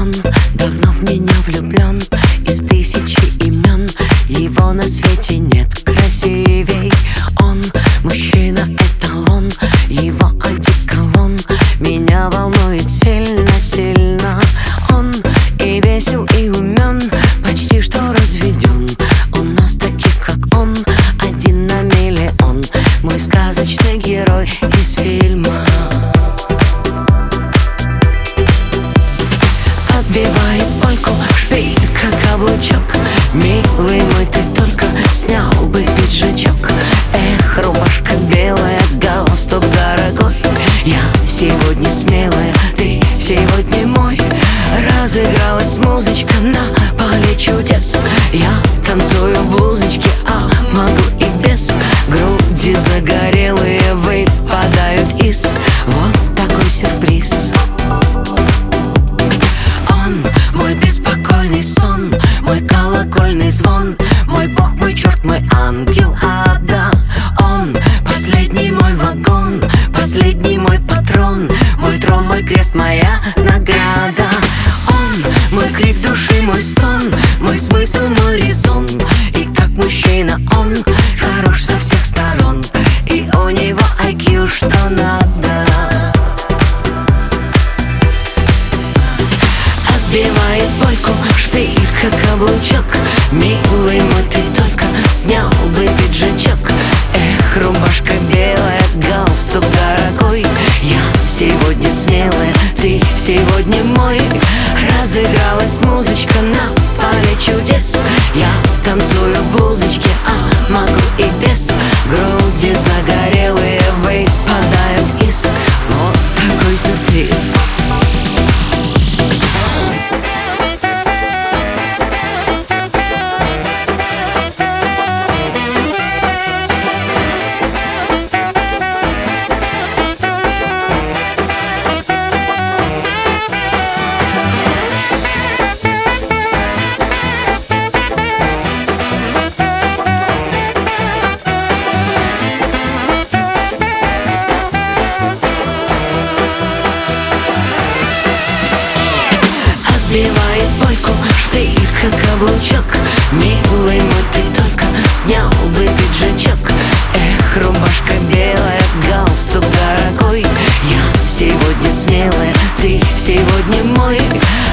Он давно в меня влюблен, из тысячи имен его на свете нет красивей. Он мужчина-эталон, его одеколон меня волнует сильно-сильно. Он и весел, и умен, почти что разведен. У нас таких, как он, один на миллион. Мой сказочный герой из фильма. Отбивает польку, шпиль, как каблучок. Милый мой, ты только снял бы пиджачок. Эх, рубашка белая, галстук дорогой. Я сегодня смелая, ты сегодня мой. Разыгралась музычка на поле чудес. Я танцую в блузочке, а могу и без. Груди загорелые выпадают из. Вот такой сюрприз. Он мой беспокойный сон, мой колокольный звон, мой бог, мой черт, мой ангел ада. Он последний мой вагон, последний мой патрон, мой трон, мой крест, моя награда. Он мой крик души, мой стон, мой смысл, мой резон. И как мужчина он хорош со всех сторон, и у него IQ что надо. Отбивает польку, шпиль, как каблучок. Милый мой, ты только снял бы пиджачок. Эх, рубашка белая, галстук дорогой. Я сегодня смелая, ты сегодня мой. Разыгралась музычка на поле чудес. Я танцую в блузочке, а могу и без. Груди загорелые выпадают из. Вот такой сюрприз. Отбивает польку, шпиль, как каблучок. Милый мой, ты только снял бы пиджачок. Эх, рубашка белая, галстук дорогой. Я сегодня смелая, ты сегодня мой.